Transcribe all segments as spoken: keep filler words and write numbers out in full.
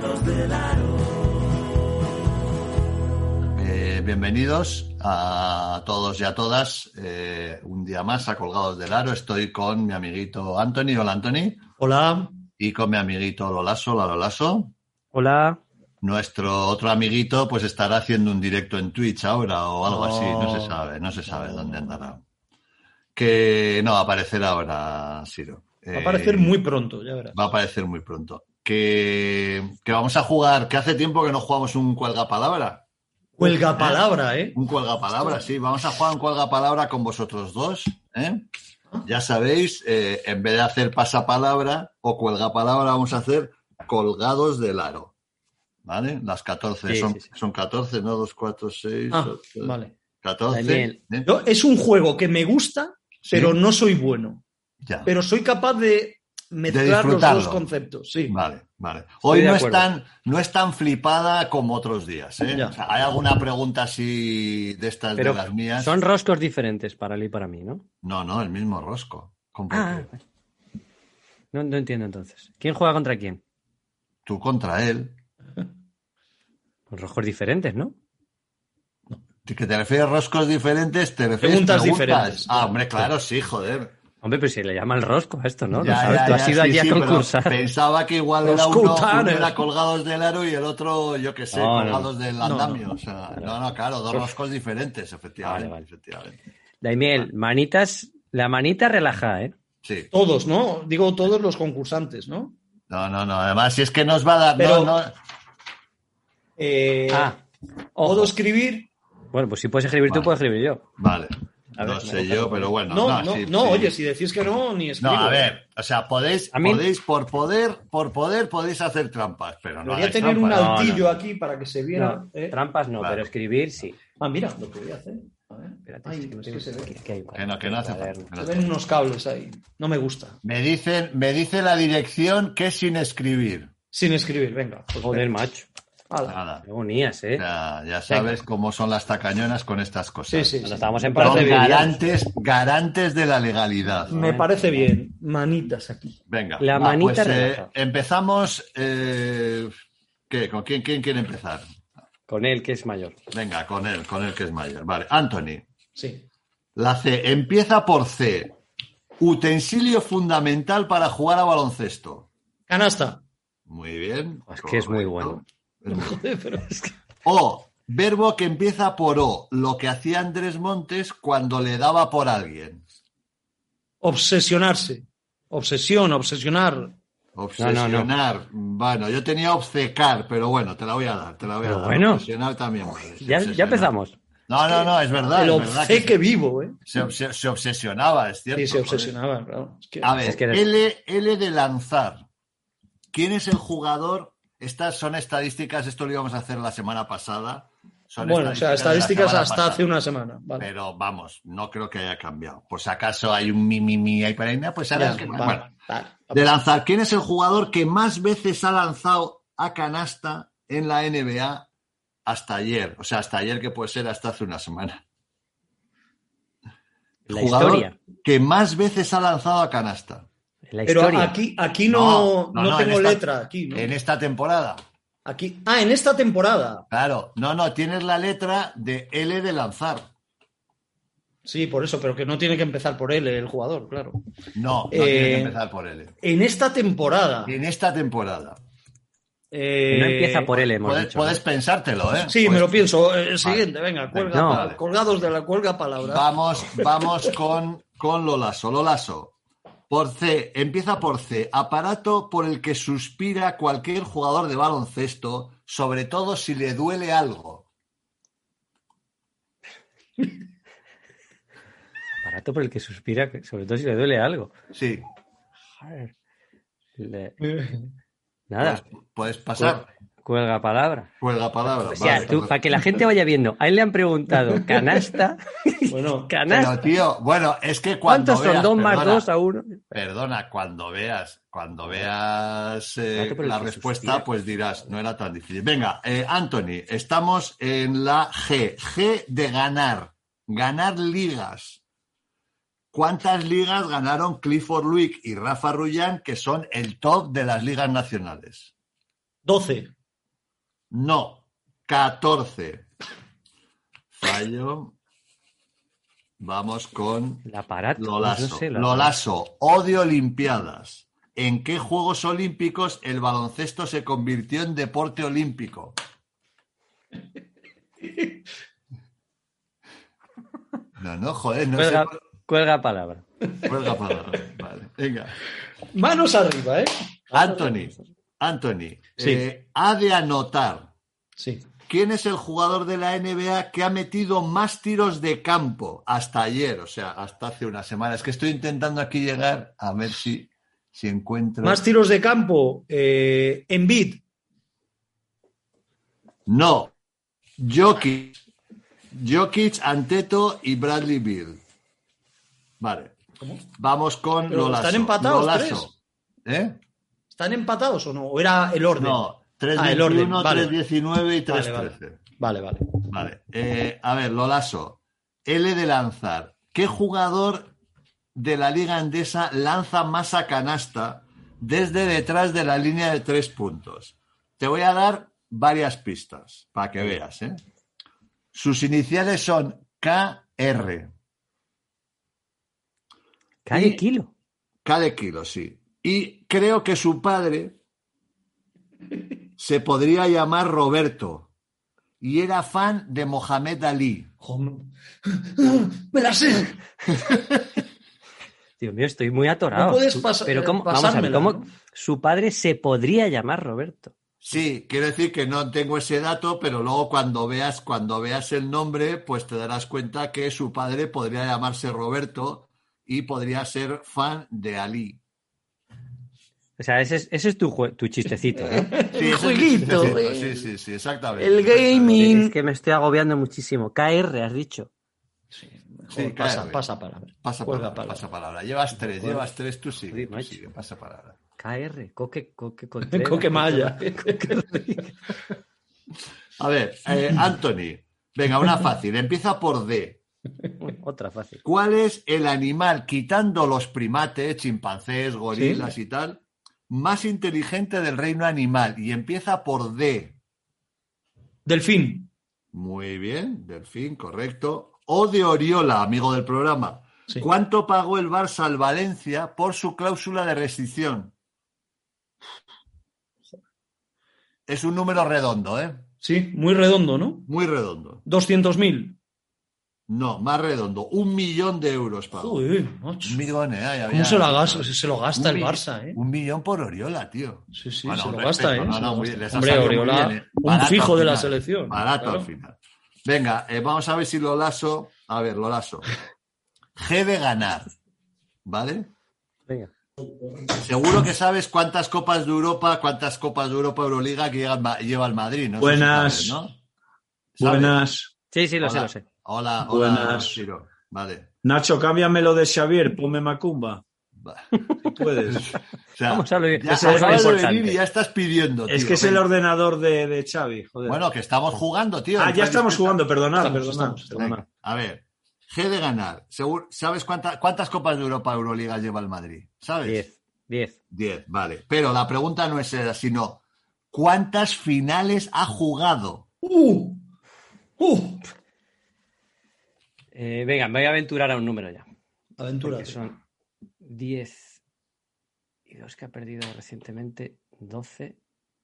Eh, bienvenidos a todos y a todas. Eh, un día más a Colgados del Aro. Estoy con mi amiguito Anthony. Hola, Anthony. Hola. Y con mi amiguito Lolaso. Hola, Lolaso. Hola. Nuestro otro amiguito pues estará haciendo un directo en Twitch ahora o algo No, así. No se sabe, no se sabe no. dónde andará. Que no, va a aparecer ahora, Siro. Va a aparecer Eh, muy pronto, ya verás. Va a aparecer muy pronto. Que, que vamos a jugar, que hace tiempo que no jugamos un cuelgapalabra. Cuelga palabra, ¿eh? Un cuelgapalabra, sí. Vamos a jugar un cuelgapalabra con vosotros dos, ¿eh? Ya sabéis, eh, en vez de hacer pasapalabra o cuelgapalabra, vamos a hacer colgados del aro. ¿Vale? Las catorce. Sí, son, sí, sí. son catorce, ¿no? dos, cuatro, seis, Ah, ocho, vale. catorce. Daniel. ¿eh? Yo, es un juego que me gusta, Sí. pero no soy bueno. Ya. Pero soy capaz de mezclar los disfrutarlo. dos conceptos. Sí. Vale, vale. Hoy de no es, acuerdo. tan, no es tan flipada como otros días, ¿eh? Ya. O sea, ¿hay alguna pregunta así de estas Pero de las mías? son roscos diferentes para él y para mí, ¿no? No, no, el mismo rosco. ¿Cómo por Ah, qué? no, no entiendo entonces. ¿Quién juega contra quién? Tú contra él. Pues roscos diferentes, ¿no? ¿Que te refieres a roscos diferentes? ¿Te refieres Preguntas preguntas? diferentes. Ah, hombre, claro, sí, joder. Hombre, pero si le llama el rosco a esto, ¿no? Ya, Lo sabes, ya, tú ya, has ido sí, allí sí, a pero concursar. Pensaba que igual Los era uno, uno cutanes. era colgados del aro y el otro, yo qué sé, No, no, colgados del no, andamio. no. O sea, no, no, claro, dos roscos diferentes, efectivamente. Vale, vale. efectivamente. Daniel, manitas, la manita relaja, ¿eh? Sí. Todos, ¿no? Digo todos los concursantes, ¿no? No, no, no. Además, si es que nos va a dar. Pero- no, no. Eh, Ah, ojo. ¿Puedo escribir? Bueno, pues si puedes escribir Vale. tú, puedo escribir yo. Vale. A ver, no me sé coge yo, algo. pero bueno. No, no, no, sí, no, sí. oye, si decís que no, ni No, escribo. a ver, o sea, podéis, A mí- podéis, por poder, por poder, podéis hacer trampas, pero no Debería hagáis tener un trampas. No, altillo no. aquí para que se viera. No, ¿eh? trampas no, Vale. pero escribir sí. Ah, mira, lo que voy a hacer. A ver. Espérate, Ay, es que no es que tengo- se ve. que- que hay- Que no, que no hace falta. cuaderno. que no Se hace ven unos cables ahí. No me gusta. Me dicen, me dice la dirección que es sin escribir. Sin escribir, venga. Pues Joder, venga. macho. Hala. Nada. Qué agonías, ¿eh? Ya, ya sabes cómo son las tacañonas con estas cosas. Sí, sí, Cuando sí. estábamos en Me parece Son Parece bien. garantes, garantes de la legalidad. Me parece bien. Manitas aquí. Venga, La va, manita pues, eh, relaja. empezamos. eh, ¿Qué? ¿Con quién, quién quiere empezar? Con él, que es mayor. Venga, con él, con él que es mayor. Vale, Anthony. Sí. La C empieza por C. Utensilio fundamental para jugar a baloncesto. Canasta. Muy bien. Es que es muy correcto. bueno. Es muy- Joder, pero es que... O, verbo que empieza por O, lo que hacía Andrés Montes cuando le daba por alguien. Obsesionarse. Obsesión, obsesionar. Obsesionar. Bueno, yo tenía obcecar, pero bueno, te la voy a dar, te la voy a Pero dar. bueno. Obsesionar también. vale, sí, Ya, ya obsesionar. empezamos. No, no, no, es verdad. El es verdad obce que que vivo, ¿eh? se, obse- se obsesionaba, es cierto. Sí, se joder. obsesionaba, claro. Es que... A ver, Es que eres- L, L de lanzar. ¿Quién es el jugador? Estas son estadísticas, esto lo íbamos a hacer la semana pasada. Son Bueno, o sea, de la estadísticas semana hasta pasada. hace una semana. Vale. Pero vamos, no creo que haya cambiado. Por si acaso hay un mi, mi, mi ahí para ahí, pues sabes Ya, que... vale, Bueno, vale. de lanzar. ¿Quién es el jugador que más veces ha lanzado a canasta en la N B A hasta ayer? O sea, hasta ayer que puede ser hasta hace una semana. La Jugador historia. que más veces ha lanzado a canasta. La Pero historia. aquí, aquí no, No, no, no no, tengo en esta- letra. Aquí, ¿no? En esta temporada. Aquí. Ah, en esta temporada. Claro, no, no, tienes la letra de L de lanzar. Sí, por eso, pero que no tiene que empezar por él el jugador, claro. No, no Eh, tiene que empezar por L. En esta temporada. En esta temporada. eh, No empieza por él, hemos Puedes, dicho. puedes pensártelo, ¿eh? Sí, Pues- me lo pienso. El siguiente, venga, cuelga, No. pa- colgados de la cuelga palabra. Vamos, vamos con, con Lolaso. Lolaso. Por C, empieza por C. Aparato por el que suspira cualquier jugador de baloncesto, sobre todo si le duele algo. Aparato por el que suspira, sobre todo si le duele algo. Sí. Joder. Le- Nada. Puedes, puedes pasar. Cuelga palabra. Cuelga palabra. O sea, vale. tú, para que la gente vaya viendo, a él le han preguntado canasta. Bueno, canasta. Pero, tío, bueno, es que cuando ¿Cuántos son? veas, Dos más perdona, dos a uno. Perdona, cuando veas, cuando veas eh, Aparato por el la que respuesta, suspira. pues dirás, no era tan difícil. Venga, eh, Anthony, estamos en la G. G de ganar. Ganar ligas. ¿Cuántas ligas ganaron Clifford Luick y Rafa Rullán, que son el top de las ligas nacionales? doce. No, catorce. Fallo. Vamos con El aparato. Lolaso. No sé, la- Lolaso, odio Olimpiadas. ¿En qué Juegos Olímpicos el baloncesto se convirtió en deporte olímpico? No, no, joder, no Cuelga, sé. cuelga palabra. Cuelga palabra. Vale, venga. Manos arriba, ¿eh? Anthony, Anthony, Sí. eh, ha de anotar. Sí. ¿Quién es el jugador de la N B A que ha metido más tiros de campo hasta ayer? O sea, hasta hace una semana. Es que estoy intentando aquí llegar a ver si, si encuentro... Más tiros de campo. Eh, Embiid. No. Jokic. Jokic, Anteto y Bradley Beal. Vale. ¿Cómo? Vamos con Pero Lolaso. están empatados, Lolaso. ¿Eh? ¿Están empatados o no? ¿O era el orden? No. tres Ah, el orden, veintiuno, vale. tres diecinueve y tres Vale, trece. vale. Vale, vale. Vale. Eh, a ver, Lolaso. L de lanzar. ¿Qué jugador de la Liga Endesa lanza más a canasta desde detrás de la línea de tres puntos? Te voy a dar varias pistas para que veas, ¿eh? Sus iniciales son K R. Cada Y- kilo. K de kilo, sí. Y creo que su padre se podría llamar Roberto y era fan de Mohamed Ali. Joder. ¡Me la sé! Dios mío, estoy muy atorado. No puedes Su- pas- Pero eh, ¿cómo, vamos a ver, pasármela, ¿cómo ¿no? su padre se podría llamar Roberto? Sí, quiero decir que no tengo ese dato, pero luego cuando veas, cuando veas el nombre, pues te darás cuenta que su padre podría llamarse Roberto y podría ser fan de Ali. O sea, ese es, ese es tu, jue- tu chistecito, ¿no? Sí, ese es mi jueguito, chistecito, eh. sí, sí, sí, exactamente. El gaming. Es que me estoy agobiando muchísimo. K R, has dicho. Sí, mejor Sí, pasa, claro. pasa palabra. Pasa Cuelga palabra, palabra. pasa palabra. Llevas tres, Joder. llevas tres, tú sigue, Joder, tú macho. sigue, pasa palabra. K R, Coque, Coque Contreras. Coque Maya. A ver, eh, Anthony, venga, una fácil, empieza por D. Uy, otra fácil. ¿Cuál es el animal, quitando los primates, chimpancés, gorilas Sí. y tal, más inteligente del reino animal? Y empieza por D. Delfín. Muy bien, delfín, correcto. O de Oriola, amigo del programa. Sí. ¿Cuánto pagó el Barça al Valencia por su cláusula de rescisión? Es un número redondo, ¿eh? Sí, muy redondo, ¿no? Muy redondo. doscientos mil. No, más redondo. Un millón de euros pagó. Joder, macho. Un millón, ¿eh? Ahí ¿Cómo había- se lo gasta, se lo gasta Un el mi- Barça, eh? Un millón por Oriola, tío. Sí, sí, Bueno, se un lo respeto, gasta, ¿eh? no, Se no, lo muy- gasta. les ha Hombre, salido muy Oriola, bien, ¿eh? un Barato fijo al de la final. selección. Barato Claro. al final. Venga, eh, vamos a ver si Lolaso... A ver, Lolaso. G de ganar, ¿vale? Venga. Seguro que sabes cuántas Copas de Europa, cuántas Copas de Europa Euroliga que llega el Ma- lleva el Madrid, ¿no? Eso sí Buenas. sabes, ¿no? ¿Sabes? Buenas. Sí, sí, lo sé, Hola. lo sé. Hola, hola, Buenas. Ciro. Vale. Nacho, cámbiamelo de Xavier, ponme Macumba. Va. Si puedes. O sea, Vamos a lo- ya eso es lo acabas de importante. venir y ya estás pidiendo, Es tío. que es el Venga. ordenador de, de Xavi, joder. Bueno, que estamos jugando, tío. ah, ya estamos jugando, perdonad, Estamos, perdonad. estamos, perdonad. Venga, a ver, G de ganar. Seguro- ¿Sabes cuánta- cuántas Copas de Europa Euroliga lleva el Madrid? ¿Sabes? Diez. Diez. Diez, vale. Pero la pregunta no es esa, sino ¿cuántas finales ha jugado? ¡Uh! ¡Uh! Eh, venga, me voy a aventurar a un número ya. Aventura. Porque son diez y dos que ha perdido recientemente, doce.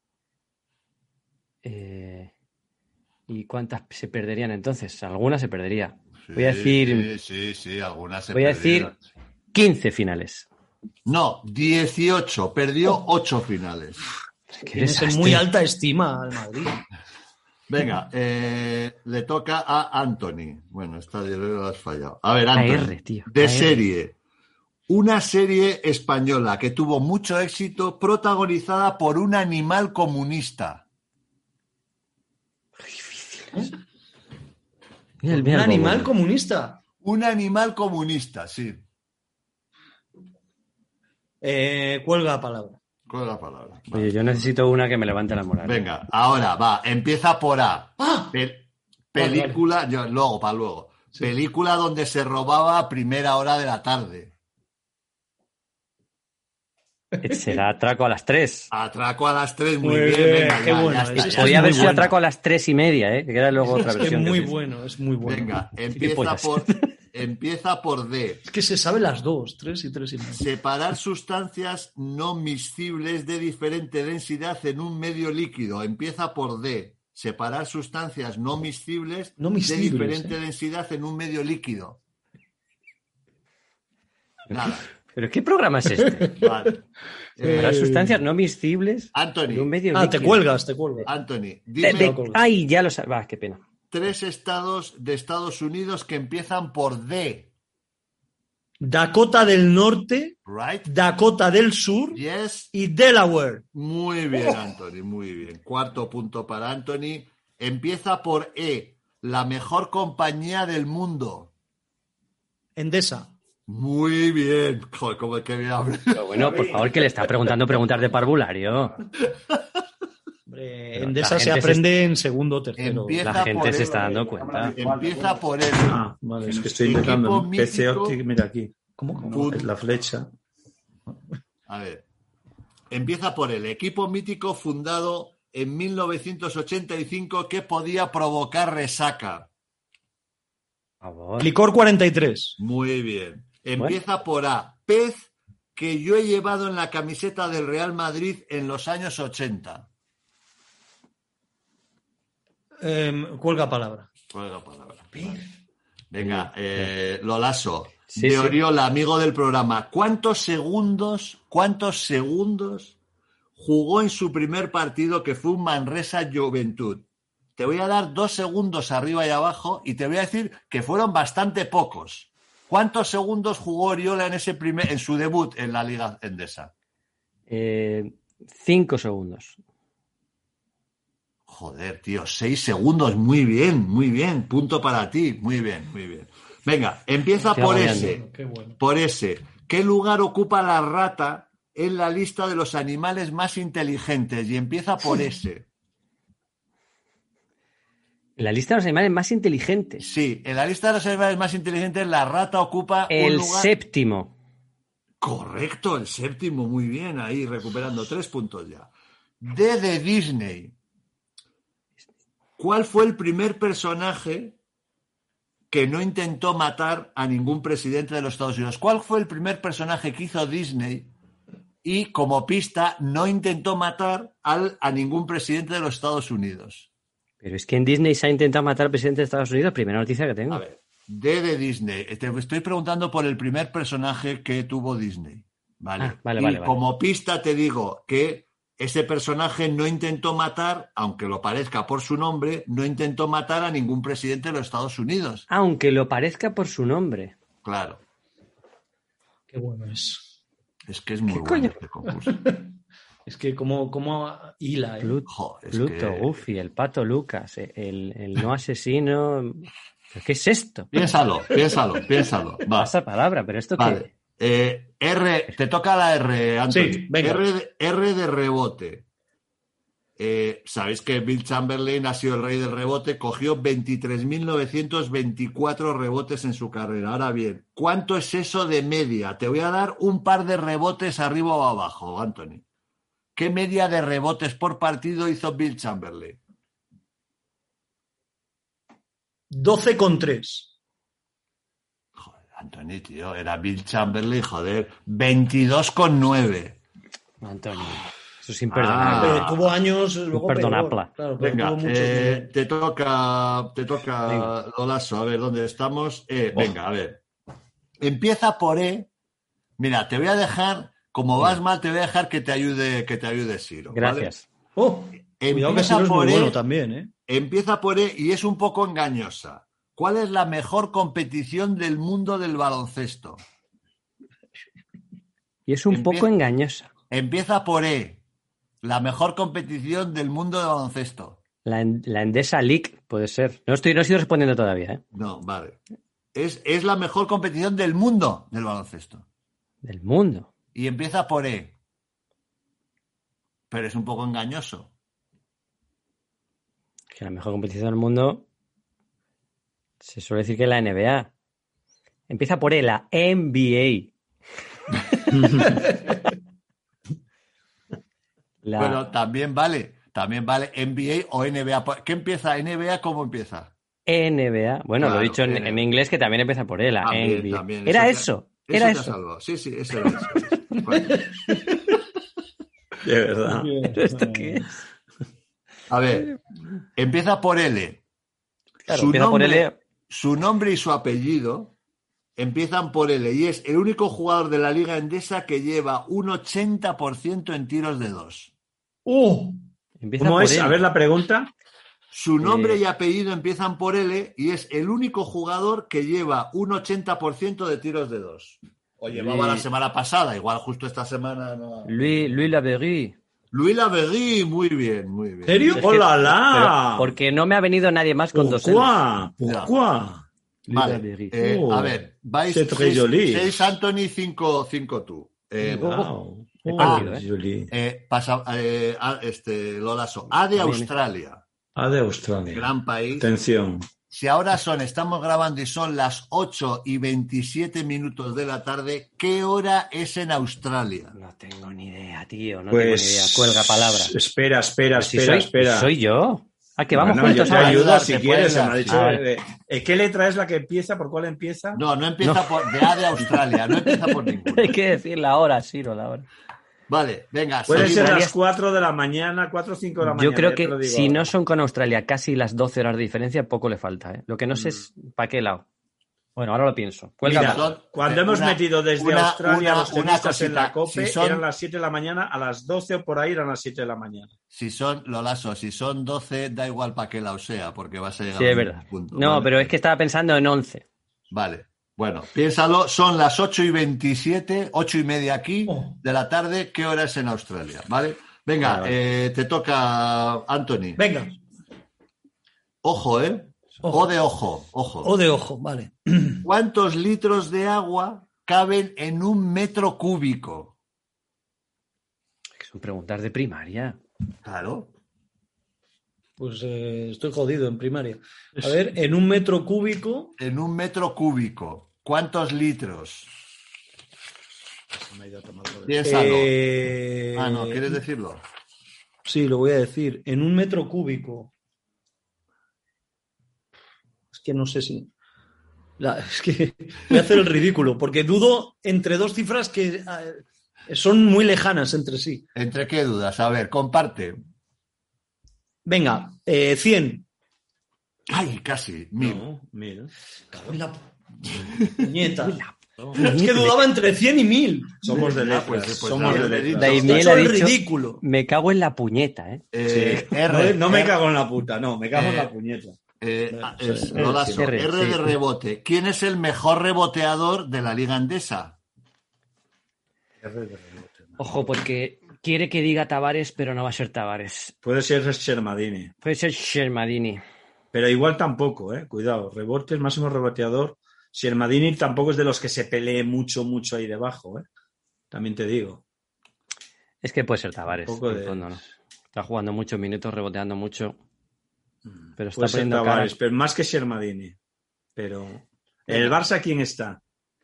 Eh, ¿y cuántas se perderían entonces? Algunas se perdería. Voy a decir, Sí, sí, sí, algunas se voy a perdieron. decir quince finales. No, dieciocho. Perdió ocho finales. Qué Tienes en desastre. muy alta estima al Madrid. Venga, eh, le toca a Anthony. Bueno, esta de lo has fallado. A ver, K Anthony. R, tío, De K R. serie. Una serie española que tuvo mucho éxito protagonizada por un animal comunista. Mira el- Un mira el animal bobo. comunista. Un animal comunista, sí. Eh, cuelga palabra. ¿Cuál es la palabra? Va. Oye, yo necesito una que me levante la moral. Venga, ahora va, empieza por A. ¡Ah! Pe- película, yo, luego, para luego. Película donde se robaba a primera hora de la tarde. Será atraco a las tres. Atraco a las tres, muy, Muy bien. bien, Venga, qué ya, bueno, ya ese está, es ya Podría está. haber muy sido bueno. atraco a las tres y media, ¿eh? Que era luego otra Es que versión. es muy que sí. bueno, es muy bueno. Venga, ¿Qué empieza pollas? por, empieza por D. Es que se sabe las dos, tres y tres y medio. Separar sustancias no miscibles de diferente densidad en un medio líquido. Empieza por D. Separar sustancias no miscibles, No miscibles, de diferente ¿eh? densidad en un medio líquido. Nada. ¿Pero qué programa es este? Vale. Para Eh, sustancias no miscibles Anthony. en un medio Ah, te líquido. cuelgas, te cuelgas. Anthony, De- dime de- Ay, ya lo sabes. Va, qué pena. tres estados de Estados Unidos que empiezan por D. Dakota del Norte, Right? Dakota del Sur Yes. y Delaware. Muy bien, Anthony, muy bien. Cuarto punto para Anthony. Empieza por E. La mejor compañía del mundo. Endesa. Muy bien. Joder, cómo es que me habla. Pero bueno, por favor, que le está preguntando preguntas de parvulario. Hombre, Pero Endesa la se gente aprende en segundo o tercero. Empieza La gente por se E. está dando cuenta. Empieza por E. Ah, vale, es que estoy Equipo intentando. P C mítico. Optic, mira aquí. ¿Cómo? ¿Cómo? Fut- Es la flecha. A ver. Empieza por el equipo mítico fundado en mil novecientos ochenta y cinco que podía provocar resaca. Por favor. Licor cuarenta y tres. Muy bien. Empieza por A. Pez que yo he llevado en la camiseta del Real Madrid en los años ochenta. Eh, cuelga palabra. ¿Cuál es la palabra? Venga, eh, Lolaso. Sí, de sí. Oriola, amigo del programa. ¿Cuántos segundos, cuántos segundos jugó en su primer partido que fue un Manresa Juventud? Te voy a dar dos segundos arriba y abajo y te voy a decir que fueron bastante pocos. ¿Cuántos segundos jugó Oriola en ese primer, en su debut en la Liga Endesa? Eh, cinco segundos. Joder, tío, seis segundos, muy bien, muy bien, punto para ti, muy bien, muy bien. Venga, empieza Estoy por agobiando. ese, Qué bueno. por ese. ¿Qué lugar ocupa la rata en la lista de los animales más inteligentes? Y empieza por ese. En la lista de los animales más inteligentes. Sí, en la lista de los animales más inteligentes la rata ocupa un El lugar... séptimo. Correcto, el séptimo, muy bien, ahí recuperando tres puntos ya. D de Disney. ¿Cuál fue el primer personaje que no intentó matar a ningún presidente de los Estados Unidos? ¿Cuál fue el primer personaje que hizo Disney y, como pista, no intentó matar al, a ningún presidente de los Estados Unidos? Pero es que en Disney se ha intentado matar al presidente de Estados Unidos. Primera noticia que tengo. A ver, D de Disney. Te estoy preguntando por el primer personaje que tuvo Disney. Vale. Ah, vale, y vale, vale. como pista te digo que ese personaje no intentó matar, aunque lo parezca por su nombre, no intentó matar a ningún presidente de los Estados Unidos. Aunque lo parezca por su nombre. Claro. Qué bueno es. Es que es muy ¿Qué bueno coño? este concurso. Es que como, como hila, ¿eh? Plut- Jo, es Pluto, que- Goofy, el pato Lucas, el, el no asesino. ¿Pero ¿Qué es esto? Piénsalo, piénsalo, piénsalo. Va. Pasa palabra, pero esto Vale. qué. Eh, R, te toca la R, Anthony. Sí, venga. R, de, R de rebote. Eh, Sabéis que Bill Chamberlain ha sido el rey del rebote, cogió veintitrés mil novecientos veinticuatro rebotes en su carrera. Ahora bien, ¿cuánto es eso de media? Te voy a dar un par de rebotes arriba o abajo, Anthony. ¿Qué media de rebotes por partido hizo Bill Chamberlain? doce con tres. Joder, Anthony, tío, era Bill Chamberlain, joder, veintidós con nueve. Antonio, eso es imperdonable. Ah. Pero tuvo años luego Imperdonable. peor. Claro, pero Venga, tuvo muchos eh, niveles. te toca, te toca, Venga. Lolaso, a ver dónde estamos. Eh, venga, a ver. Empieza por E. Mira, te voy a dejar, como vas mal, te voy a dejar que te ayude, que te ayude Siro. ¿vale? Gracias. Oh, cuidado que Empieza Siro es por muy E, bueno también, ¿eh? empieza por E y es un poco engañosa. ¿Cuál es la mejor competición del mundo del baloncesto? Y es un Empieza- poco engañosa. Empieza por E. La mejor competición del mundo del baloncesto. La, en- la Endesa League puede ser. No estoy, no estoy respondiendo todavía, ¿eh? No, vale. Es, es la mejor competición del mundo del baloncesto. Del mundo. Y empieza por E. Pero es un poco engañoso. Que la mejor competición del mundo se suele decir que es la N B A. Empieza por E, la N B A. La Bueno, también vale, también vale N B A o N B A. ¿Qué empieza? ¿N B A cómo empieza? N B A. Bueno, Claro, lo he dicho en, N B A. en inglés que también empieza por E, la También, N B A. también. Era te- eso, era te ha eso. salvado. Sí, sí, eso era eso. Bueno, De verdad. ¿Pero esto qué es? a ver, empieza por L. Claro, su, empieza por nombre, L. su nombre y su apellido empiezan por L y es el único jugador de la Liga Endesa que lleva un ochenta por ciento en tiros de dos. ¡Uh! Empieza ¿Cómo por es? L. A ver la pregunta. Su nombre Eh. y apellido empiezan por L y es el único jugador que lleva un ochenta por ciento de tiros de dos. O llevaba la Luis- semana pasada, igual justo esta semana no. Luis, Luis Laverry. Luis Laverry, muy bien, muy bien. ¿Serio? Es que- ¡Hola, pero la! porque no me ha venido nadie más con dos L. Pourquoi? Pourquoi? Luis Vale, Laverry. eh, Oh, a ver, vais c'est très seis, joli. seis Anthony, cinco, cinco tú. Eh, Wow. He Oh, perdido, ¿eh? joli. eh, pasa, eh, a- este, Lolaso. A de Bien. Australia, Ah, de Australia. gran país. Atención. Si ahora son, estamos grabando y son las ocho y veintisiete minutos de la tarde, ¿qué hora es en Australia? No tengo ni idea, tío. No Pues. tengo ni idea. Cuelga palabra. Espera, espera, Pero si espera, soy, espera. soy yo. Ah, que vamos Bueno, juntos yo te ahora. ayudo ayudar, si te quieres. puede Se me ha ayudar, dicho. sí. A ver. eh, eh, ¿Qué letra es la que empieza? ¿Por cuál empieza? No, no empieza No. por de A de Australia, no empieza por ninguno. Hay que decir la hora, Siro, la hora. Vale, venga, Puede seguimos. ser las cuatro de la mañana, cuatro o cinco de la mañana. Yo creo ya te lo que digo si ahora. no son con Australia casi las doce horas de diferencia, poco le falta. ¿eh? Lo que no sé Mm. es para qué lado. Bueno, ahora lo pienso. Cuelga Mira, más. cuando Eh, hemos una- metido desde una- Australia una- los una tenistas en cosita, la COPE, si son- eran las siete de la mañana, a las doce o por ahí eran las siete de la mañana. Si son, Lolaso, si son doce, da igual para qué lado sea, porque vas a llegar Sí, a es un verdad. punto, No, ¿vale? pero es que estaba pensando en once. Vale, bueno, piénsalo, son las ocho y veintisiete, ocho y media aquí Oh. de la tarde, ¿qué hora es en Australia? ¿Vale? Venga, Vale. eh, te toca, Anthony. Venga. Ojo, ¿eh? Ojo. O de ojo, ojo. O de ojo, vale. ¿Cuántos litros de agua caben en un metro cúbico? Son preguntas de primaria. Claro. Pues eh, estoy jodido en primaria. A ver, en un metro cúbico. En un metro cúbico, ¿cuántos litros? Piénsalo. Eh, Ah, no, ¿quieres decirlo? Sí, lo voy a decir. En un metro cúbico. Es que no sé si. La- es que voy a hacer el ridículo, porque dudo entre dos cifras que eh, son muy lejanas entre sí. ¿Entre qué dudas? A ver, comparte. Venga, eh, cien. Ay, casi, mil. No, mira. Cago en la puñeta. Es que dudaba entre cien y mil. Somos de Ah, letras. pues, pues, somos nada, de letras. Daimiel He hecho ha el dicho- ridículo. Me cago en la puñeta, ¿eh? Eh, No, R, no me R, cago en la puta, no, me cago en Eh, la puñeta. eh, es- sí, Lolaso, sí, R, R sí. de rebote. ¿Quién es el mejor reboteador de la Liga Endesa? Ojo, porque quiere que diga Tavares, pero no va a ser Tavares. Puede ser Shermadini, Puede ser Shermadini. pero igual tampoco, eh. Cuidado, rebotes, máximo reboteador. Shermadini tampoco es de los que se pelee mucho, mucho ahí debajo, eh. También te digo. Es que puede ser Tavares. Un poco en de- el fondo, ¿no? Está jugando muchos minutos, reboteando mucho. Pero está Puede ser poniendo cara. Tavares, pero más que Shermadini. Pero. ¿En el Barça quién está?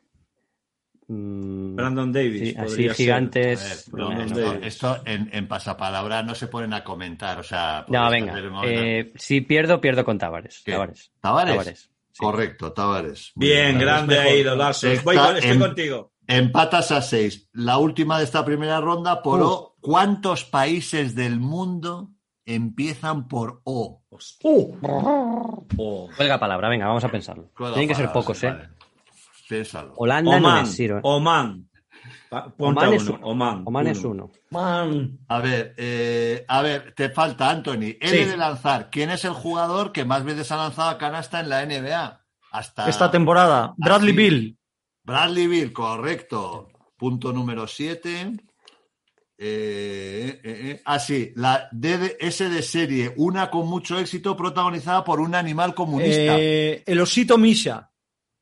Mm, Brandon Davis. sí, así podría ser. gigantes. A ver, bueno, no, no, no, Davis. esto en, en pasapalabra no se ponen a comentar, o sea... No, podéis venga. hacer un momento. Eh, si pierdo, pierdo con Tavares. ¿Qué? Tavares. ¿Tavares? sí. Correcto, Tavares. Muy Bien, bien. grande mejor. ahí, los lazos. Está Voy con- estoy en- contigo. Empatas a seis. La última de esta primera ronda por O. ¿Cuántos países del mundo empiezan por O? Uh, Oh. Cuelga palabra, venga, vamos a pensarlo. Cuelga Tienen que ser palabras, pocos, ¿eh? vale. Piénsalo. Holanda no Oman. es Siro. ¿eh? Oman. Pa- ponte Oman a es uno. uno. Oman. Oman es uno. uno. man. A ver, eh, a ver, te falta, Anthony. L Sí. de lanzar. ¿Quién es el jugador que más veces ha lanzado a canasta en la N B A? Hasta Esta temporada. Bradley Así. Bill. Bradley Beal, correcto. Punto número siete. Eh, eh, eh. Ah, sí, la D de- S de serie, una con mucho éxito, protagonizada por un animal comunista. Eh, el osito Misha.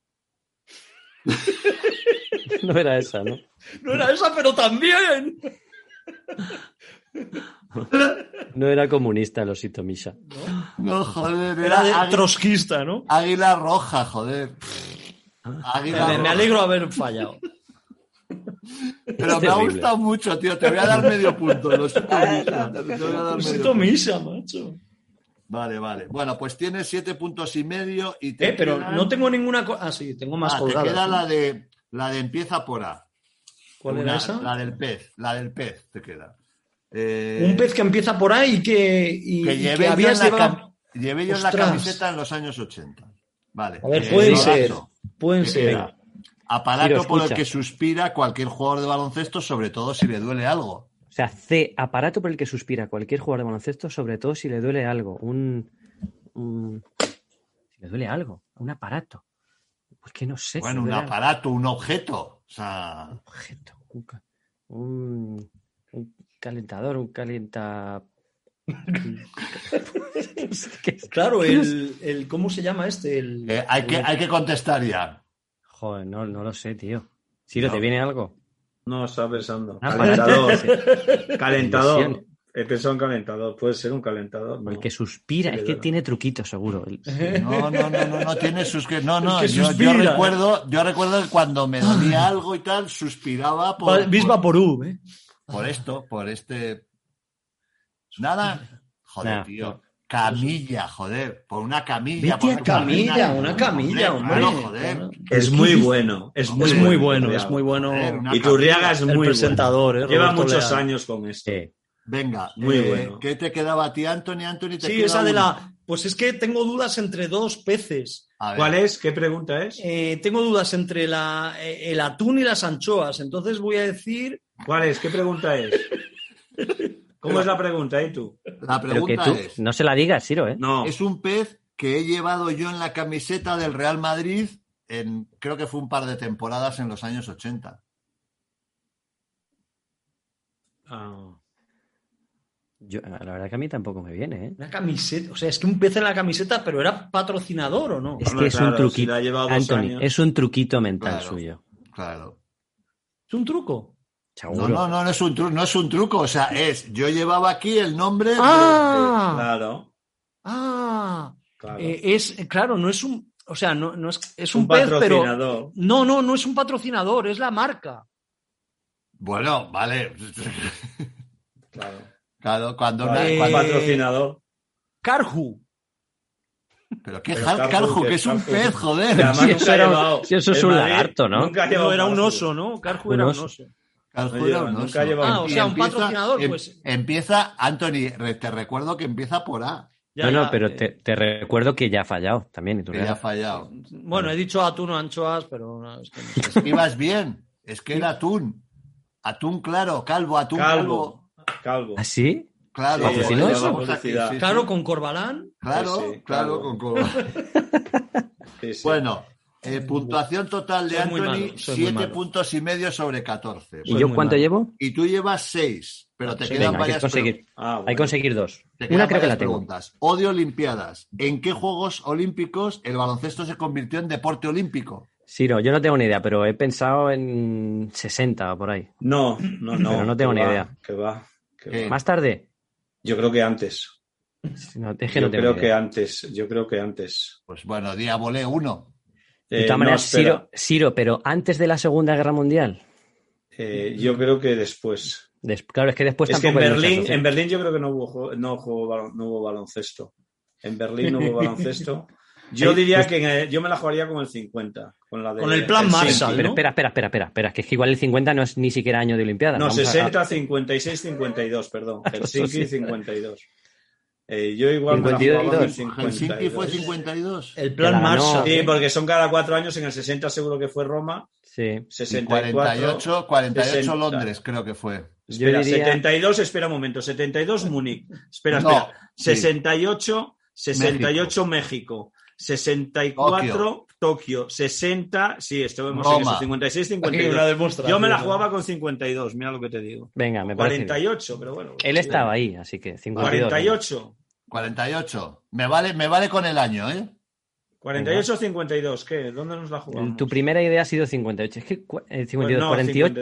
No era esa, ¿no? No era esa, pero también. No era comunista el osito Misha. No, joder, Era de águila, trotskista, ¿no? águila roja, joder. Águila Me, me roja. alegro de haber fallado. Pero Es me ha terrible. gustado mucho, tío. Te voy a dar medio punto. Lo siento, Misa. Te voy a dar Lo medio siento, punto. misa, macho. Vale, vale. Bueno, pues tienes siete puntos y medio y te Eh, pero quedan- no tengo ninguna cosa. Ah, sí, tengo más Ah, te colgadas. queda ¿no? la de la de empieza por A. ¿Cuál Una- era esa? La del pez, la del pez te queda. Eh, Un pez que empieza por ahí y que, y, que y llevé que yo, en habías la, llevado. cam- llevé yo en la Ostras. camiseta en los años ochenta. Vale. A ver, Eh, pueden aparato. ser. Pueden ¿Qué ser. queda? Aparato Ciro, por el escucha. que suspira cualquier jugador de baloncesto, sobre todo si le duele algo. O sea, C, aparato por el que suspira cualquier jugador de baloncesto, sobre todo si le duele algo. Un, un- si le duele algo, un aparato. Pues que no sé. Bueno, si un le duele aparato, un objeto. O sea, algo. Objeto, un, ca- un- un calentador, un calienta. Es que- Claro, el, el. ¿Cómo se llama este? El, eh, hay, que, hay que contestar ya. Joder, no, no lo sé, tío. Ciro, No. ¿te viene algo? No, estaba pensando. Ah, Calentador. Calentador. Ilusión. He pensado en calentador. Puede ser un calentador. O el no. que suspira, Sí, es le que duele. tiene truquitos, seguro. El- No, no, no, no, no tiene sus que. No, no, El que yo, yo suspira. recuerdo, yo recuerdo que cuando me dolía algo y tal, suspiraba por, Bis por, Vaporub, ¿eh? por esto, por este. Nada. Joder, Nah, tío. no. Camilla, joder. Por una camilla. Vete por a una camilla, una camilla, hombre. Claro, joder. Es muy bueno. Es muy, Es muy bueno, es muy bueno. bueno. Joder, una Y Turriaga camilla. es El muy presentador, bueno. ¿eh? Lleva Roberto muchos Leal. años con esto. Sí. Venga, Muy eh, bueno. ¿qué te quedaba a ti, Anthony? Anthony, te Sí, queda esa de uno. la. Pues es que tengo dudas entre dos peces. A ver. ¿Cuál es? ¿Qué pregunta es? Eh, tengo dudas entre la, eh, el atún y las anchoas. Entonces voy a decir. ¿Cuál es? ¿Qué pregunta es? ¿Cómo es la pregunta, eh, tú? La Pero que pregunta tú es: no se la digas, Ciro, ¿eh? No. es un pez que he llevado yo en la camiseta del Real Madrid en, creo que fue un par de temporadas en los años ochenta. Ah. Yo, la verdad que a mí tampoco me viene, ¿eh? Una camiseta. O sea, es que un pez en la camiseta, pero ¿era patrocinador o no? Es Hombre, que es claro, un si truquito. la ha llevado dos Anthony, años. es un truquito mental Claro. suyo. Claro. ¿Es un truco? Seguro. No, no, no, no es un truco, no es un truco, o sea, es, yo llevaba aquí el nombre de- ¡Ah! Claro, Ah, claro. eh, es, claro, no es un, o sea, no, no es, es un un, pez, pero patrocinador. no, no, no es un patrocinador, es la marca. Bueno, vale. Claro. Claro, cuando Claro, una- Eh, un cuando- Carhu. patrocinador. pero qué Pero jar- Carhu, carju, que que es un Carhu. pez, Y joder. además Sí, nunca eso ha era un- llevado- sí, eso es el un Madrid lagarto, ¿no? Nunca ha No, llevado era un Carhu. oso, ¿no? Carhu Un era un oso. oso. Carju No era lleva- un nunca oso. ha llevado- Ah, o Y sea, un patrocinador, em- pues. Empieza, Anthony, re- te recuerdo que empieza por A, Ya, no, no, ya, pero eh, te, te recuerdo que ya ha fallado también. Y tú que ya ha fallado. Bueno, he dicho atún o anchoas, pero no, es que no sé. Es que ibas bien, es que era atún. Atún claro, calvo, atún calvo. Calvo. Calvo. ¿Ah, sí? Claro, Sí, ¿Patrocinó joder, eso? vamos aquí, Publicidad. sí, Claro, sí. con Corbalán. Claro, Sí, sí, claro, claro. con color. Sí, sí. Bueno, eh, puntuación total de Soy muy Anthony, malo, soy muy siete malo. puntos y medio sobre catorce. ¿Y Soy yo muy cuánto malo. llevo? Y tú llevas seis, pero te Sí, quedan Venga, hay que varias conseguir, preguntas. Ah, hay que bueno. conseguir dos. Te quedan Una creo que varias la tengo. preguntas. Odio Olimpiadas. ¿En qué Juegos Olímpicos el baloncesto se convirtió en deporte olímpico? Ciro, yo no tengo ni idea, pero he pensado en sesenta o por ahí. No, no, no. Pero no tengo que ni va, idea. Que va, que ¿Qué? va. ¿Más tarde? Yo creo que antes. No, es que Yo no tengo creo ni que idea. antes. Yo creo que antes. Pues bueno, día volé uno. De Eh, todas no, maneras, espera. Ciro, Ciro, pero antes de la Segunda Guerra Mundial. Eh, yo creo que después. Des- claro, es que después es que en tampoco hay mucha Berlín, asociación. en Berlín yo creo que no hubo, jo- no hubo, balon- no hubo baloncesto. En Berlín no hubo baloncesto. Yo Ahí, diría pues- que en el- yo me la jugaría con el cincuenta. Con, la de Con el plan Helsinki. Marshall, Pero ¿no? espera, espera, espera, espera, espera, que es que igual el cincuenta no es ni siquiera año de Olimpiadas. No, Vamos a- sesenta, cincuenta y seis, cincuenta y dos, perdón. Helsinki, cincuenta y dos. Eh, yo igual me la cincuenta y dos. jugaba con cincuenta y Helsinki dos. fue cincuenta y dos. El Que la plan ganó- Marshall. Sí, porque son cada cuatro años. En el sesenta seguro que fue Roma. Sí. Y sesenta y cuatro. cuarenta y ocho, cuarenta y ocho sesenta. Londres, creo que fue. Espera, Yo diría- setenta y dos, espera un momento. setenta y dos Múnich. Espera, No, espera. sí. sesenta y ocho, sesenta y ocho México. sesenta y cuatro Tokio. sesenta, sí, estuvimos en Roma. eso. cincuenta y seis, cincuenta y Aquí dos. una demostración, Yo me la ¿no? jugaba con cincuenta y dos, mira lo que te digo. Venga, me parece. cuarenta y bien. ocho, pero bueno. Él estaba ahí, así que cincuenta y dos. cuarenta y ocho. cuarenta y ocho. Me vale, me vale con el año, ¿eh? cuarenta y ocho, cincuenta y dos. ¿Qué? ¿Dónde nos la jugamos? Tu primera idea ha sido cincuenta y ocho. Es que cu- eh, cincuenta y dos, Pues no, cuarenta y ocho. cincuenta.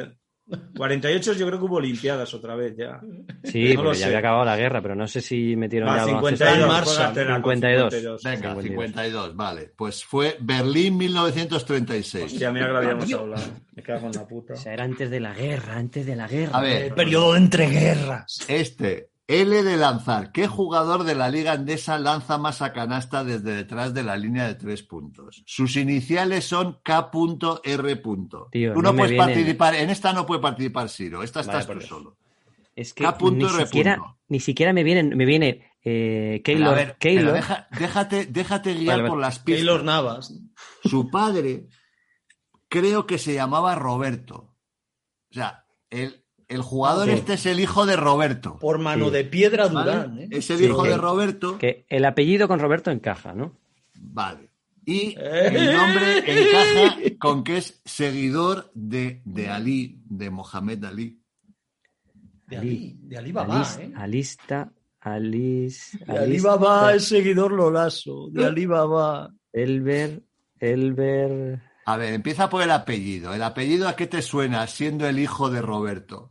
cuarenta y ocho yo creo que hubo Olimpiadas otra vez ya. Sí, No lo porque ya sé. había acabado la guerra, pero no sé si metieron Va, ya cincuenta y dos, baloncesto. juégatela con cincuenta y dos. cincuenta y dos. Venga, cincuenta y dos. cincuenta y dos, vale. Pues fue Berlín mil novecientos treinta y seis. Hostia, mira que lo habíamos hablado. Me cago en la puta. O sea, era antes de la guerra, antes de la guerra. A ver, El periodo de entreguerras. este, L de lanzar. ¿Qué jugador de la Liga Endesa lanza más a canasta desde detrás de la línea de tres puntos? Sus iniciales son K R. Tío, Tú no no me puedes viene- participar, en esta no puede participar Ciro, esta Vale, estás por tú Dios. solo. Es que K ni R. siquiera, ni siquiera me viene, me viene eh, Pero, Keylor. a ver, Keylor. pero deja- déjate, déjate guiar Vale, vale. por las pistas. Keylor Navas. Su padre creo que se llamaba Roberto. O sea, el, el jugador Sí. este es el hijo de Roberto. Por mano Sí. de piedra ¿vale? Durán. ¿eh? Es el Sí, hijo que- de Roberto. Que el apellido con Roberto encaja, ¿no? Vale. Y Eh. el nombre encaja con que es seguidor de, de Ali, de Mohamed Ali. De Ali, de Ali Baba, Alis- ¿eh? Alista, Alice, De Ali Baba es seguidor Lolaso. De Ali Baba. Elber, Elber. A ver, empieza por el apellido. ¿El apellido a qué te suena siendo el hijo de Roberto?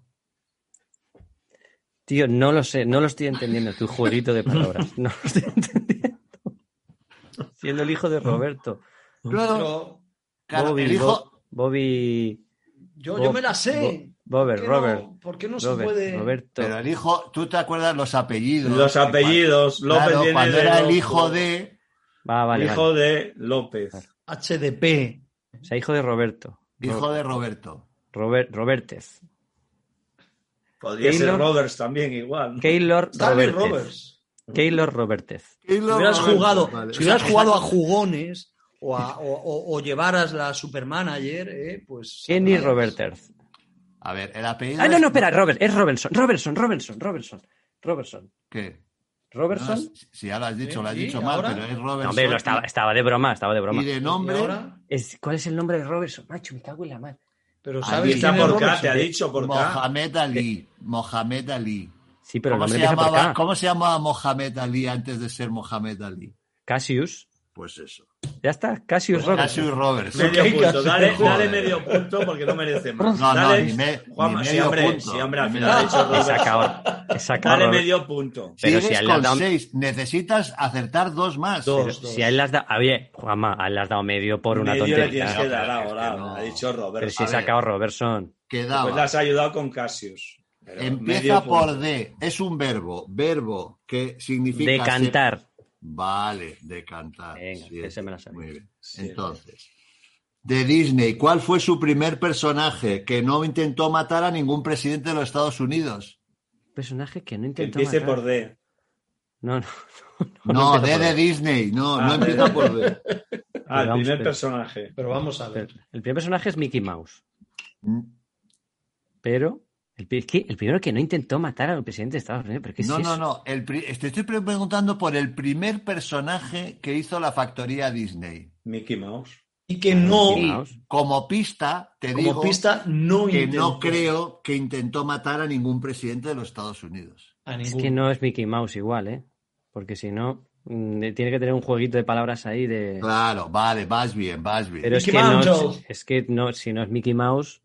Tío, no lo sé, no lo estoy entendiendo, tu jueguito de palabras. No lo estoy entendiendo. Siendo el hijo de Roberto. Claro, Pero claro, Bobby, el hijo... Bo- Bobby. yo, Bob- yo me la sé. Bo- Robert, ¿Por qué no- Robert. ¿Por qué no se Robert, puede? Roberto. Pero el hijo, ¿tú te acuerdas los apellidos? Los apellidos. López Claro, viene cuando de era el Lopo. hijo de... Va, vale, hijo vale. de López. H D P. O sea, hijo de Roberto. Hijo de Roberto. Robert, Robertez. Podría ser Keylor- Roberts también igual. Keylor Stanley Robertez. Roberts. Keylor Robertez. Si hubieras jugado, Vale. si hubieras O sea, jugado a esa- jugones o, a- o, o- o llevaras la Supermanager, eh, pues. Kenny sabrás. Roberters. A ver, el apellido... Ah, no, es- no, espera, Robert, es Robertson, Robertson, Robertson, Robertson, Robertson. ¿Qué? Robertson. No, si- si ya lo has dicho, lo has ¿Sí? dicho ¿Y mal, ahora? pero es No, Robertson. hombre, lo estaba, estaba de broma, estaba de broma. Y de ¿Y nombre... ahora? Es- ¿Cuál es el nombre de Robertson? Macho, me cago en la madre. Pero Ahí ¿sabes Está quién es por K, Robertson? te ha dicho por K. Mohamed Ali. Mohamed Ali. Sí, pero el ¿Cómo, nombre se empieza por llamaba, K. ¿Cómo se llamaba Mohamed Ali antes de ser Mohamed Ali? Cassius. Pues eso. Ya está, Cassius Cassius Robertson. Robertson. Medio Ok, punto. casi. Dale, Joder. dale medio punto porque no merece más. No, no, Dale, ni, me- Juanma, ni sí, medio hombre, punto. sí, hombre, al Ni final ha medio dicho punto. He Robertson. sacado, he sacado Dale Robert- medio punto. Pero Sigues si a él le has con dado- seis. Necesitas acertar dos más. Dos. pero si a él le has dado. Oye, Juanma, a él le has dado medio por una Medio le tontería. tienes que dar Pero es ahora. que no. Ha dicho Pero Robert. si he A ver. sacado Robertson. Quedaba. Pues le has ayudado con Cassius. Pero Empieza medio por punto. D. Es un verbo. Verbo que significa... Decantar. ser- Vale, decantar. Venga, Sí, ese me la sabía. Muy bien. Sí. Entonces, de Disney, ¿cuál fue su primer personaje que no intentó matar a ningún presidente de los Estados Unidos? Personaje que no Que intentó empiece matar. por D. No, no. No, empieza D por de D. Disney. No, Ah, no de- empieza por D. Ah, el Vamos, primer pero- personaje. Pero vamos a ver. El primer personaje es Mickey Mouse. Mm. Pero el, pri- ¿qué? El primero que no intentó matar al presidente de Estados Unidos. ¿Pero qué es No, no, eso? no. El pri- te estoy pre- preguntando por el primer personaje que hizo la factoría Disney. Mickey Mouse. Y que no, Mickey Y Mouse. como pista, te como digo pista, no que intentó no creo que intentó matar a ningún presidente de los Estados Unidos. a Es ninguno. que no es Mickey Mouse igual, ¿eh? Porque si no, mm, tiene que tener un jueguito de palabras ahí de... Claro, vale, vas bien, vas bien. Pero es Mickey que, no, Mouse. es que no, si no es Mickey Mouse,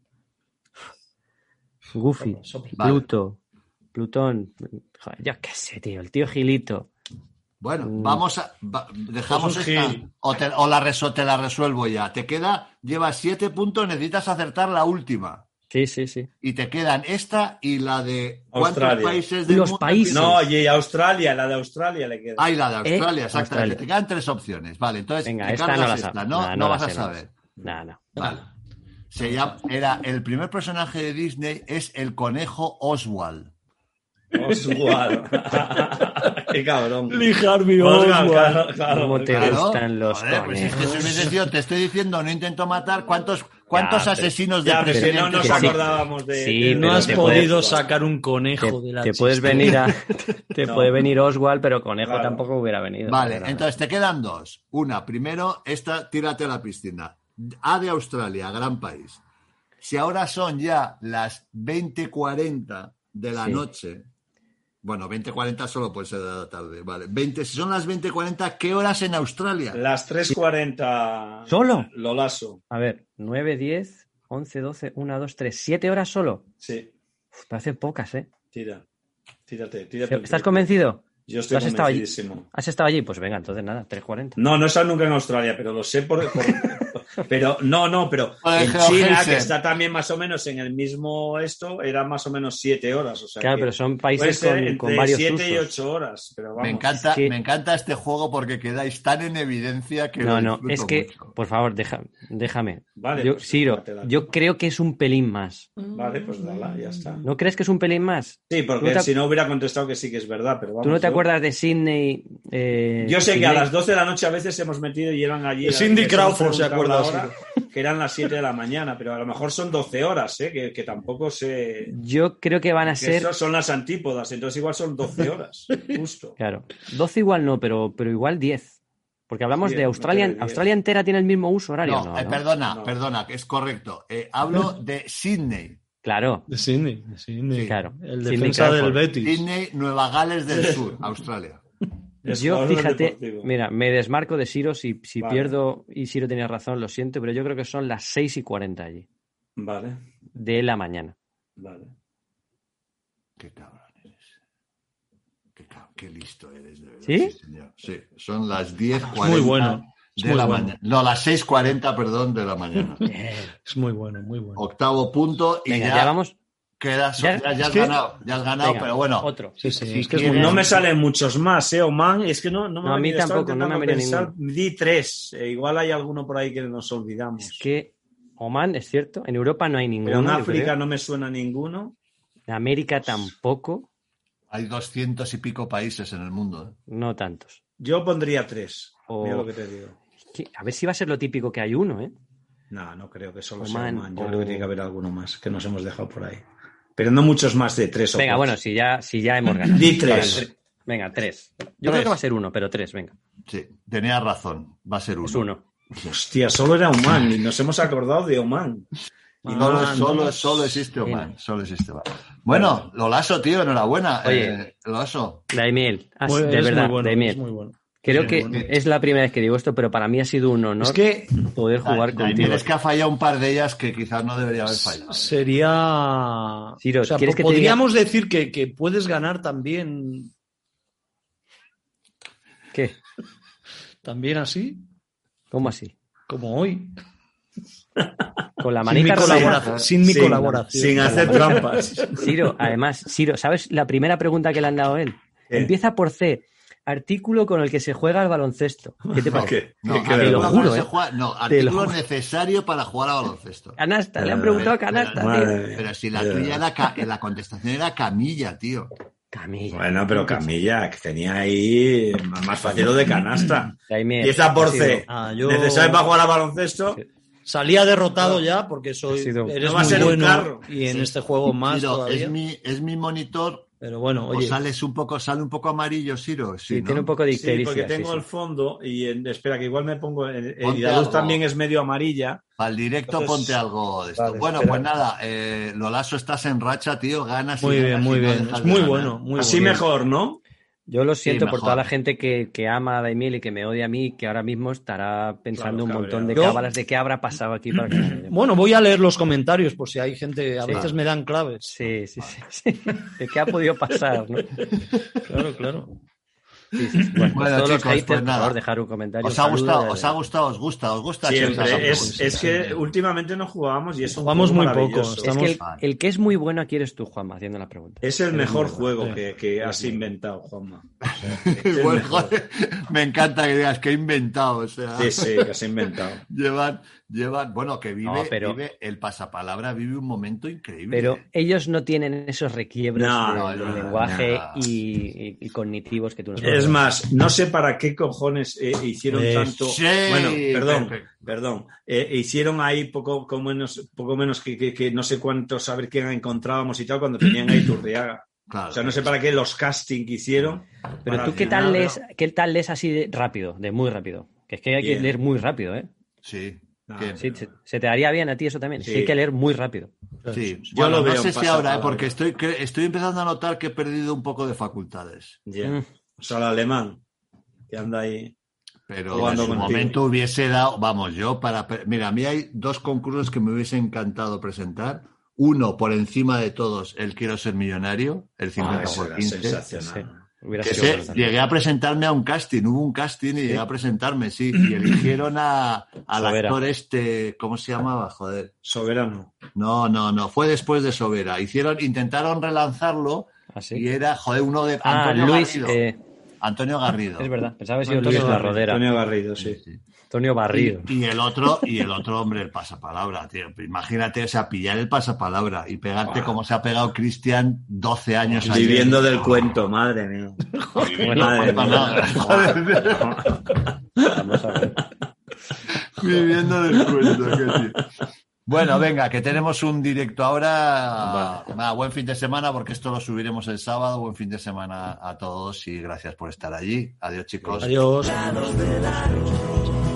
Goofy, Sopla, sopla. Vale. Pluto, Plutón, joder, yo qué sé, tío, el tío Gilito. Bueno, Mm. vamos a... va- dejamos Pues un esta. gil. O, te, o la, reso- te la resuelvo ya. Te queda... Llevas siete puntos, necesitas acertar la última. Sí, sí, sí. Y te quedan esta y la de... ¿Cuántos Australia. países del Los mundo países. tiene? No, y Australia, la de Australia le queda. Ah, y la de Australia, Eh, exactamente. Australia. Te quedan tres opciones. Vale, entonces Venga, te esta cargas no la esta. sabes. No, Nah, no la vas a sé, no la saber. sé. No, no. Vale. Se llama, era el primer personaje de Disney es el conejo Oswald. Oswald. Qué cabrón. Lee Harvey Oswald, Oswald. claro, claro. ¿Cómo te Claro. gustan los Joder, pues es que conejos? si hubiese sido, te estoy diciendo, no intento matar. ¿Cuántos, cuántos Ya, pero- asesinos de Ya, pero si presidentes? no nos Que sí. acordábamos de. Sí, de- No pero has te podido puedes- sacar un conejo Te, de la te puedes chiste. venir a... Te No. puede venir Oswald, pero conejo Claro. tampoco hubiera venido. Vale, Pero- entonces te quedan dos. Una, primero, esta, tírate a la piscina. A de Australia, gran país. Si ahora son ya las veinte cuarenta de la Sí. noche, bueno, veinte cuarenta solo puede ser de la tarde, vale. veinte, si son las veinte cuarenta, ¿qué horas en Australia? Las tres cuarenta. ¿Solo? Lolaso. A ver, nueve, diez, once, doce, una, dos, tres. ¿Siete horas solo? Sí, Uf, parece pocas, ¿eh? tira. Tírate, tírate. ¿Estás convencido? Yo estoy ¿Has estado allí? convencidísimo. ¿Has estado allí? Pues venga, entonces nada, tres cuarenta. No, no he estado nunca en Australia, pero lo sé por... por- pero no, no, pero Por en el China, GeoGebsen. que está también más o menos en el mismo esto, era más o menos siete horas. O sea Claro, que pero son puede países ser con, entre con varios siete y usos. ocho horas. Pero vamos. Me encanta, es que- me encanta este juego porque quedáis tan en evidencia que No, lo no, disfruto es que, mucho. por favor, deja, déjame. Vale, Yo, pues, Ciro, júgatela. yo creo que es un pelín más. Vale, pues dala, ya está. ¿No crees que es un pelín más? Sí, porque ¿Tú te- si no hubiera contestado que sí que es verdad, pero vamos. ¿Tú no te yo- acuerdas de Sydney? eh, Yo sé que a Sydney? las doce de la noche a veces hemos metido y eran allí. De Cindy les hemos Crawford se preguntado acuerda, la hora, que eran las siete de la mañana, pero a lo mejor son doce horas, ¿eh? que, que tampoco se. Yo creo que van a Que ser... estos son las antípodas, entonces igual son doce horas, justo. Claro, doce igual no, pero, pero igual diez. Porque hablamos Sí, de no Australia. te diez. ¿Australia entera tiene el mismo uso horario? No, No, eh, ¿no? perdona, No. perdona, que es correcto. Eh, hablo de Sydney. Claro, De Sydney, de Sydney. Sí, claro. El Sydney defensa del Crawford. Betis. Sydney, Nueva Gales del Sur, Australia. Es Yo, jugador fíjate, deportivo. mira, me desmarco de Siro. Si, si Vale. pierdo y Siro tenía razón, lo siento, pero yo creo que son las seis y cuarenta allí, Vale, de la mañana. vale. Qué cabrón eres. Qué, cab- qué listo eres, de verdad. ¿Sí? señor. Sí, son las diez cuarenta muy bueno, es de muy la bueno. mañana. No, las seis cuarenta, perdón, de la mañana. Es muy bueno, muy bueno. Octavo punto y Venga, ya, ya vamos. quedas, Ya- ya, ya es has que- ganado, ya has ganado, Venga, pero bueno. otro. Sí, sí, si es que es quieres- muy No bueno. me salen muchos más, ¿eh? Oman, es que no, no me No, ha a mí venido, estaba tampoco, no me ha intentando venido pensar. Di tres, eh, igual hay alguno por ahí que nos olvidamos. Es que Oman, es cierto, en Europa no hay ninguno. Pero en yo África creo. no me suena ninguno. En América tampoco, Hay doscientos y pico países en el mundo. ¿eh? no tantos. Yo pondría tres. O- Mira lo que te digo. Es que, a ver si va a ser lo típico que hay uno, ¿eh? No, no creo que solo Oman, sea Oman. Yo o- creo que tiene que haber alguno más que nos hemos dejado por ahí. Pero no muchos más de tres o Venga, cuatro. bueno, si ya, si ya hemos ganado. Di tres. Vale, tre- venga, tres. Yo creo que va a ser uno, pero tres, venga. Sí, tenías razón, va a ser uno. Es uno. Hostia, solo era Oman y nos hemos acordado de Oman. Y solo, Ah, solo, no. solo existe Sí, Oman, no. solo existe Oman. Bueno, Lolaso, tío, enhorabuena. Oye. Eh, Lolaso, Daimiel, ah, Muy- de es verdad, muy bueno, Daimiel. es muy bueno. Creo Bien, que bueno. es la primera vez que digo esto, pero para mí ha sido un honor Es que poder jugar Daniel, contigo. es que ha fallado un par de ellas que quizás no debería haber fallado. sería... Ciro, o sea, ¿quieres po- que te podríamos decir que, que puedes ganar también, ¿Qué? también así, ¿Cómo así? como hoy. Con la Sin mi, manita colabora- rodeada. sin mi Sin- colaboración. Sin hacer trampas. Ciro, además, Ciro, ¿sabes la primera pregunta que le han dado a él? ¿Qué? Empieza por C. Artículo con el que se juega al baloncesto. ¿Qué te parece? ¿Qué? No, ¿Qué artículo te lo que juro, se eh. juega- no, Te lo artículo juro. necesario para jugar a baloncesto. Canasta, le han Eh, preguntado pero- canasta, pero- tío. Madre Pero si la mía. tuya era, ca- la contestación era camilla, tío. Camilla. Bueno, pero Camilla, que tenía ahí más fácil lo de canasta. Daimiel, Empieza por ha sido- C. Ah, yo ¿Necesario para jugar a baloncesto? Sí. salía derrotado ya porque soy, Ha sido- eres No va a muy ser un bueno carro. y en Sí. este juego más Ciro, todavía. es mi, es mi monitor. Pero bueno, O oye, sales un poco, sale un poco amarillo, Ciro. Sí, Sí, ¿no? tiene un poco de Sí, ictericia. porque sí, tengo sí. el fondo y en- espera, que igual me pongo. en- Ponte y la luz algo. también es medio amarilla. Para el directo Entonces- ponte algo de esto. Vale, bueno, espera. pues nada, eh, Lolaso, estás en racha, tío. Ganas y muy bien, ganas muy y no bien. dejas Es de muy ganar. bueno, muy Así bueno. mejor, ¿no? Yo lo siento por mejor. toda la gente que, que ama a Daimiel y que me odia a mí, que ahora mismo estará pensando Claro, un montón de cabreado. cábalas de qué habrá pasado aquí para que me odien. Bueno, voy a leer los comentarios por si hay gente, a Sí. veces me dan claves. Sí, sí, sí, sí. ¿De qué ha podido pasar, no? Claro, claro. Sí, sí, sí. Bueno, pues Bueno, todos los chicos, haters, pues por nada. favor, dejar un comentario. ¿Os ha un saludo gustado? de- ¿Os ha gustado? ¿Os gusta? ¿Os gusta? chicos? Siempre. Es, Sí, es sí, que sí. últimamente no jugábamos y es un Jugamos juego muy poco, maravilloso. Es estamos- que el, el que es muy bueno aquí eres tú, Juanma, haciendo la pregunta. Es el Eres mejor muy bueno. juego Sí. que, que has inventado, Juanma. Es el Bueno, mejor. joder, me encanta que digas que he inventado. O sea, Sí, sí, que has inventado. llevan, llevan, bueno, que vive, No, pero- vive el pasapalabra, vive un momento increíble. Pero ellos no tienen esos requiebros No, de, no, de no, lenguaje no. y, y- y cognitivos que tú nos Es más, no sé para qué cojones eh, hicieron Eh, tanto. sí, bueno, perdón, Pepe. perdón. Eh, hicieron ahí poco, poco menos, poco menos que, que- que no sé cuántos, saber quién encontrábamos y tal, cuando tenían ahí Turriaga. Claro. O sea, no sé para qué los casting que hicieron. Pero para tú, al ¿qué tal, final, lees, ¿qué tal lees así de rápido, de muy rápido? Que es que hay que Bien. leer muy rápido, ¿eh? Sí. No, que- Sí, se, se te daría bien a ti eso también. Sí. Sí, hay que leer muy rápido. sí. Yo Bueno, lo veo no sé en si ahora, ¿eh? pasapalabra. porque estoy, cre- estoy empezando a notar que he perdido un poco de facultades. Ya. Mm. O sea, el alemán, que anda ahí. pero en Jugando su contigo. momento hubiese dado, vamos, yo para... Mira, a mí hay dos concursos que me hubiese encantado presentar. Uno, por encima de todos, el Quiero ser millonario, el Ah, cincuenta eso por era quince. sensacional. Sí, hubiera Que sido sé, brutal. llegué a presentarme a un casting, hubo un casting y llegué a presentarme, sí, y eligieron a, al Sobera. actor este, ¿cómo se llamaba? Joder. Soberano. No, no, no, fue después de Sobera. Hicieron, intentaron relanzarlo ¿Ah, sí? y era, joder, uno de Ah, Antonio Luis, Garrido. eh, Antonio Garrido. es verdad, pensaba que sido Antonio Luis La Garrido, Rodera. Antonio Garrido, sí. Sí. Antonio Barrido. Y, y el otro, y el otro hombre, el pasapalabra, tío. Imagínate, o sea, pillar el pasapalabra y pegarte Wow. como se ha pegado Cristian doce años ayer. Viviendo del cuento, madre mía. Viviendo Madre del cuento, mía. no, joder. Vamos a ver. Viviendo del cuento, qué tío. Bueno, venga, que tenemos un directo ahora. Va, buen fin de semana, porque esto lo subiremos el sábado. Buen fin de semana a todos y gracias por estar allí. Adiós, chicos. Adiós. Colgados del aro.